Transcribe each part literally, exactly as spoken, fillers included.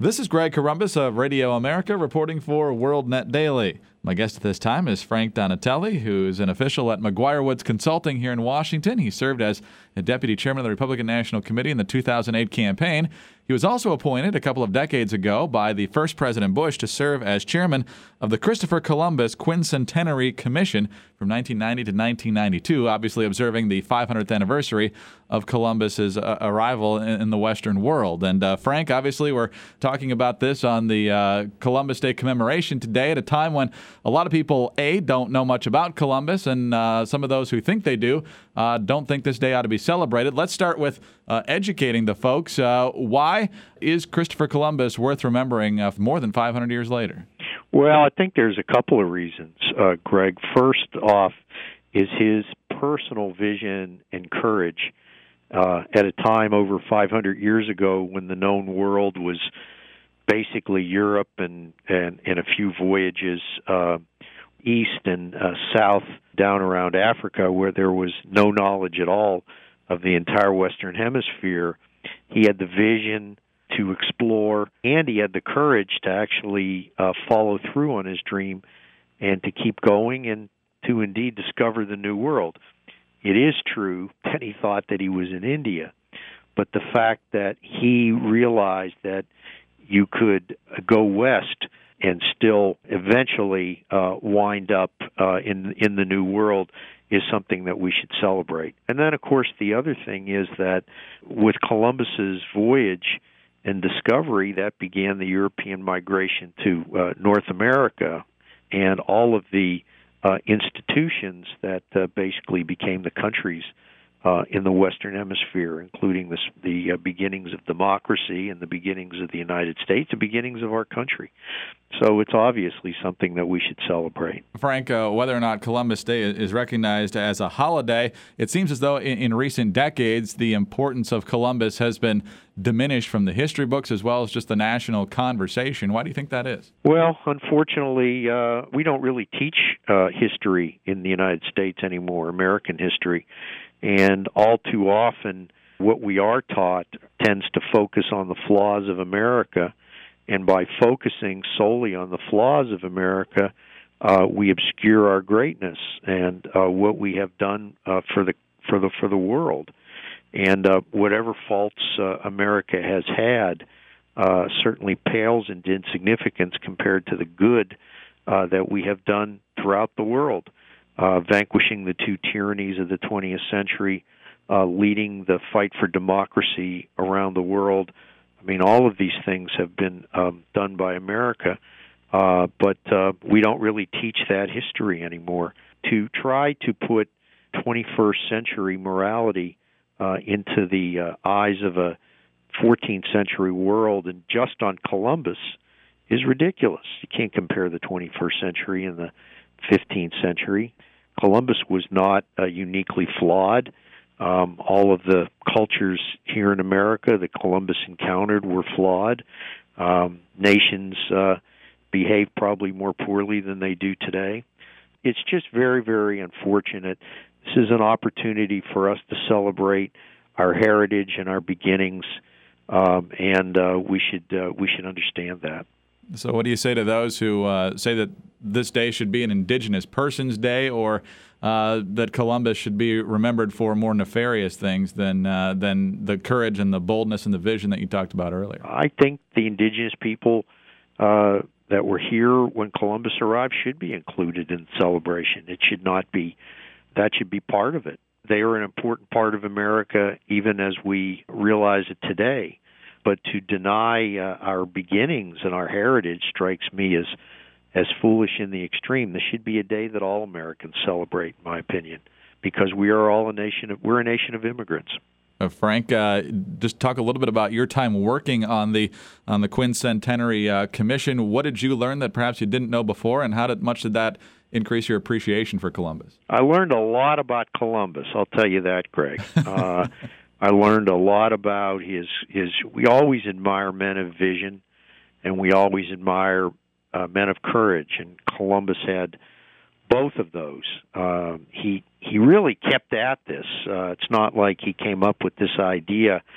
This is Greg Corombos of Radio America reporting for WorldNet Daily. My guest at this time is Frank Donatelli, who is an official at McGuire Woods Consulting here in Washington. He served as a deputy chairman of the Republican National Committee in the two thousand eight campaign. He was also appointed a couple of decades ago by the first President Bush to serve as chairman of the Christopher Columbus Quincentenary Commission from nineteen ninety to nineteen ninety-two, obviously observing the five hundredth anniversary of Columbus's uh, arrival in, in the Western world. And uh, Frank, obviously we're talking about this on the uh, Columbus Day commemoration today at a time when a lot of people, A, don't know much about Columbus, and uh, some of those who think they do uh, don't think this day ought to be celebrated. Let's start with uh, educating the folks. Uh, why is Christopher Columbus worth remembering uh, more than five hundred years later? Well, I think there's a couple of reasons, uh, Greg. First off is his personal vision and courage uh, at a time over five hundred years ago when the known world was basically Europe and, and, and a few voyages uh, east and uh, south down around Africa, where there was no knowledge at all of the entire Western Hemisphere. He had the vision to explore, and he had the courage to actually uh, follow through on his dream and to keep going and to indeed discover the New World. It is true that he thought that he was in India, but the fact that he realized that you could go west and still eventually uh, wind up uh, in in the New World is something that we should celebrate. And then, of course, the other thing is that with Columbus's voyage and discovery, that began the European migration to uh, North America, and all of the uh, institutions that uh, basically became the countries Uh, in the Western Hemisphere, including the, the uh, beginnings of democracy and the beginnings of the United States, the beginnings of our country. So it's obviously something that we should celebrate. Frank, uh, whether or not Columbus Day is recognized as a holiday, it seems as though in, in recent decades the importance of Columbus has been diminished from the history books as well as just the national conversation. Why do you think that is? Well, unfortunately, uh, we don't really teach uh, history in the United States anymore, American history. And all too often, what we are taught tends to focus on the flaws of America. And by focusing solely on the flaws of America, uh, we obscure our greatness and uh, what we have done uh, for the for the for the world. And uh, whatever faults uh, America has had uh, certainly pales into insignificance compared to the good uh, that we have done throughout the world. Uh, vanquishing the two tyrannies of the twentieth century, uh, leading the fight for democracy around the world. I mean, all of these things have been um, done by America, uh, but uh, we don't really teach that history anymore. To try to put twenty-first century morality uh, into the uh, eyes of a fourteenth century world and just on Columbus is ridiculous. You can't compare the twenty-first century and the fifteenth century. Columbus was not uh, uniquely flawed. Um, all of the cultures here in America that Columbus encountered were flawed. Um, nations uh, behaved probably more poorly than they do today. It's just very, very unfortunate. This is an opportunity for us to celebrate our heritage and our beginnings, um, and uh, we should uh, we should understand that. So what do you say to those who uh, say that this day should be an Indigenous Persons Day, or uh, that Columbus should be remembered for more nefarious things than uh, than the courage and the boldness and the vision that you talked about earlier? I think the indigenous people uh, that were here when Columbus arrived should be included in the celebration. It should not be. That should be part of it. They are an important part of America, even as we realize it today. But to deny uh, our beginnings and our heritage strikes me as as foolish in the extreme. This should be a day that all Americans celebrate, in my opinion, because we are all a nation of we're a nation of immigrants. Uh, Frank, uh, just talk a little bit about your time working on the on the Quincentenary uh, Commission. What did you learn that perhaps you didn't know before, and how did much did that increase your appreciation for Columbus? I learned a lot about Columbus. I'll tell you that, Greg. Uh, I learned a lot about his his. We always admire men of vision, and we always admire uh, men of courage. And Columbus had both of those. Uh, he he really kept at this. Uh, it's not like he came up with this idea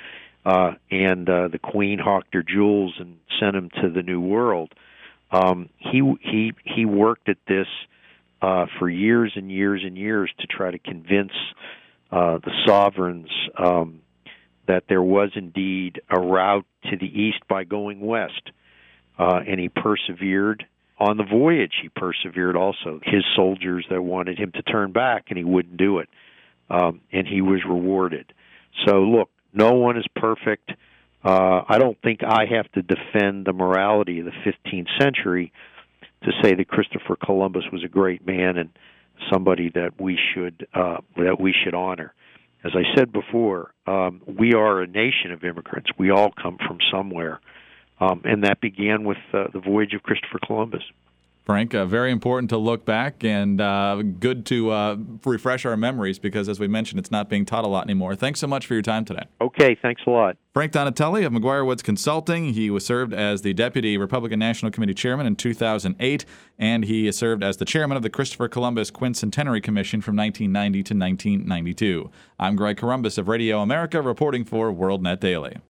uh, and uh, the Queen hawked her jewels and sent him to the New World. Um, he he he worked at this uh, for years and years and years to try to convince uh, the sovereigns um, that there was indeed a route to the east by going west, uh, and he persevered. On the voyage, he persevered also. His soldiers that wanted him to turn back, and he wouldn't do it, um, and he was rewarded. So, look, no one is perfect. Uh, I don't think I have to defend the morality of the fifteenth century to say that Christopher Columbus was a great man and somebody that we should uh, that we should honor. As I said before, um, we are a nation of immigrants. We all come from somewhere. Um, and that began with uh, the voyage of Christopher Columbus. Frank, uh, very important to look back, and uh, good to uh, refresh our memories because, as we mentioned, it's not being taught a lot anymore. Thanks so much for your time today. Okay, thanks a lot. Frank Donatelli of McGuire Woods Consulting. He was served as the Deputy Republican National Committee Chairman in two thousand eight, and he served as the Chairman of the Christopher Columbus Quincentenary Commission from nineteen ninety to nineteen ninety-two. I'm Greg Corombos of Radio America, reporting for WorldNet Daily.